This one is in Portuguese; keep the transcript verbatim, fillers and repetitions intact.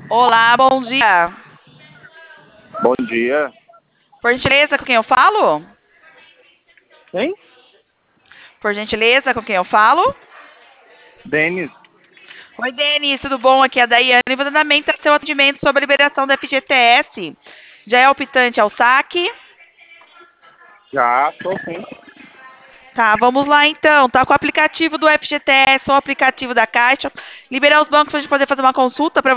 Olá, bom dia. Bom dia. Por gentileza, com quem eu falo? Quem? Por gentileza, com quem eu falo? Denis. Oi, Denis, tudo bom? Aqui é a Daiane. Vou dar andamento ao seu atendimento sobre a liberação do F G T S. Já é optante ao saque? Já tô sim. Tá, vamos lá então. Tá com o aplicativo do F G T S ou o aplicativo da Caixa. Liberar os bancos para a gente poder fazer uma consulta para